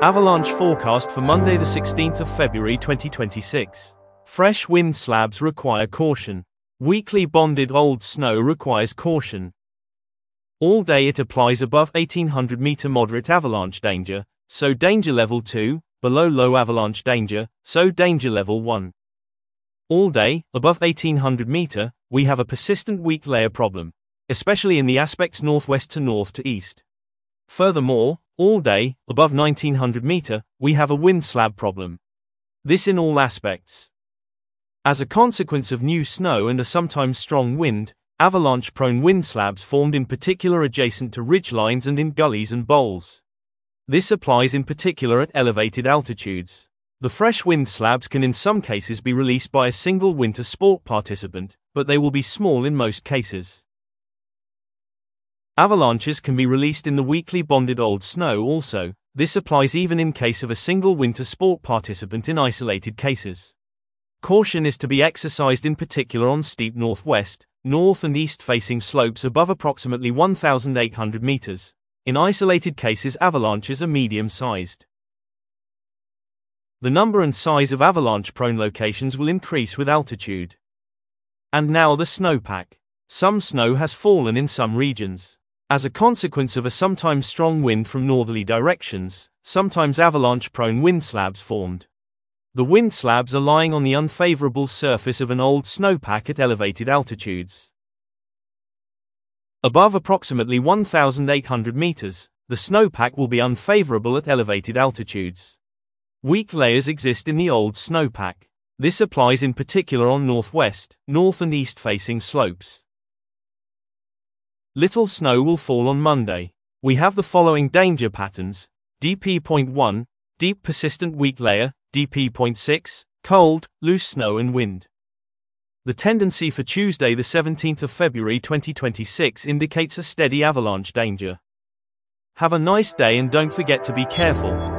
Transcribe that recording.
Avalanche forecast for Monday the 16th of February 2026. Fresh wind slabs require caution. Weakly bonded old snow requires caution. All day it applies above 1800 meter moderate avalanche danger, so danger level 2, below low avalanche danger, so danger level 1. All day, above 1800 meter, we have a persistent weak layer problem, especially in the aspects northwest to north to east. Furthermore, all day, above 1900 meter, we have a wind slab problem. This in all aspects. As a consequence of new snow and a sometimes strong wind, avalanche-prone wind slabs formed in particular adjacent to ridgelines and in gullies and bowls. This applies in particular at elevated altitudes. The fresh wind slabs can in some cases be released by a single winter sport participant, but they will be small in most cases. Avalanches can be released in the weakly bonded old snow also. This applies even in case of a single winter sport participant in isolated cases. Caution is to be exercised in particular on steep northwest, north and east facing slopes above approximately 1,800 meters. In isolated cases avalanches are medium-sized. The number and size of avalanche-prone locations will increase with altitude. And now the snowpack. Some snow has fallen in some regions. As a consequence of a sometimes strong wind from northerly directions, sometimes avalanche-prone wind slabs formed. The wind slabs are lying on the unfavorable surface of an old snowpack at elevated altitudes. Above approximately 1,800 meters, the snowpack will be unfavorable at elevated altitudes. Weak layers exist in the old snowpack. This applies in particular on northwest, north and east facing slopes. Little snow will fall on Monday. We have the following danger patterns: DP.1, deep persistent weak layer, DP.6, cold, loose snow and wind. The tendency for Tuesday the 17th of February 2026 indicates a steady avalanche danger. Have a nice day and don't forget to be careful.